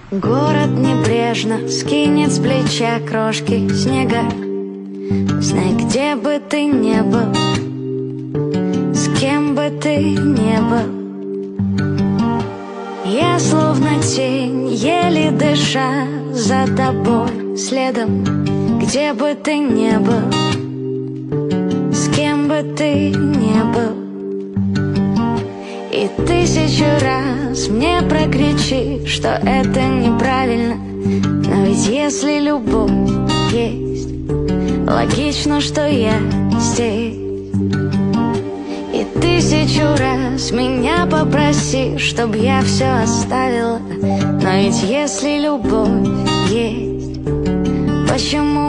Город небрежно скинет с плеча крошки снега. Знай, где бы ты не был, с кем бы ты не был, я словно тень, еле дыша за тобой следом. Где бы ты не был, с кем бы ты не был, и 1000 раз мне прокричи, что это неправильно. Но ведь если любовь есть, логично, что я здесь. И 1000 раз меня попроси, чтоб я все оставила. Но ведь если любовь есть, почему